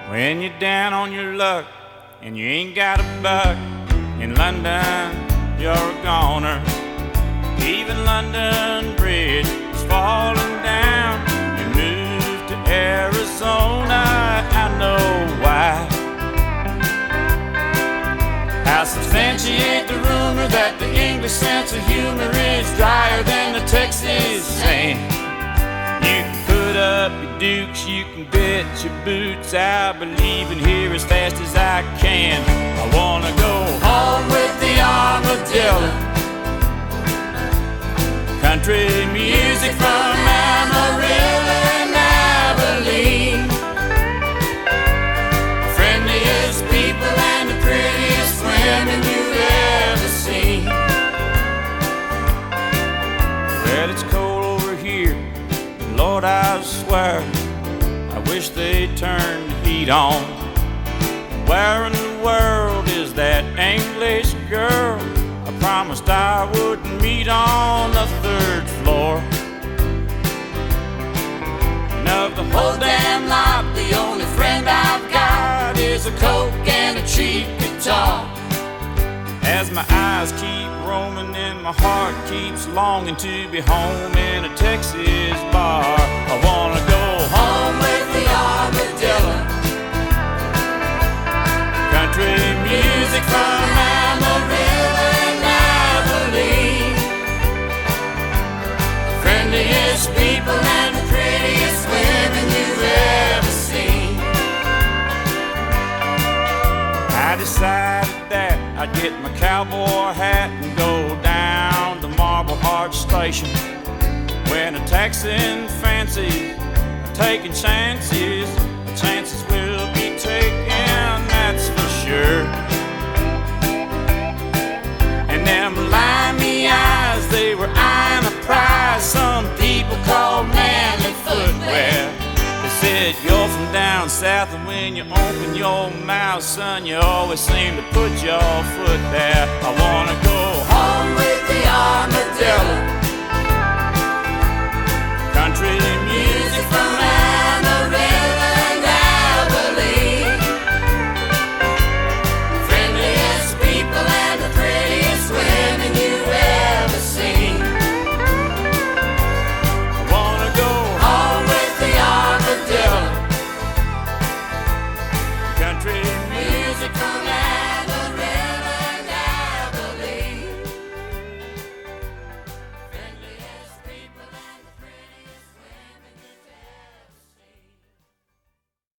When you're down on your luck and you ain't got a buck, in London you're a goner. Even London Bridge is falling down. You moved to Arizona, I know why. How substantiate the rumor that the English sense of humor is drier than the Texas sand. You can put up your dukes, you can bet your boots. I believe in here as fast as I can. I wanna go home with the armadillo. Country music from Amarillo and Abilene. Friendliest people and the prettiest women you've ever seen. Well, it's cold over here, Lord, I swear, I wish they'd turn the heat on. Where in the world is that English girl I promised I wouldn't meet on the third floor? And of the whole damn lot, the only friend I've got is a Coke and a cheap guitar. As my eyes keep roaming and my heart keeps longing to be home in a Texas bar, I wanna go home with the armadillo. Country music from Amarillo and Abilene. Friendliest people and the prettiest women you've ever seen. I decided that I'd get my cowboy hat and go down to Marble Arch Station. When a Texan fancy taking chances, the chances will be taken, that's for sure. And them limey eyes, they were eyeing a prize some people call manly footwear. They said you're from down south, and when you open your mouth, son, you always seem to put your foot there. I wanna go home with the armadillo. Country music from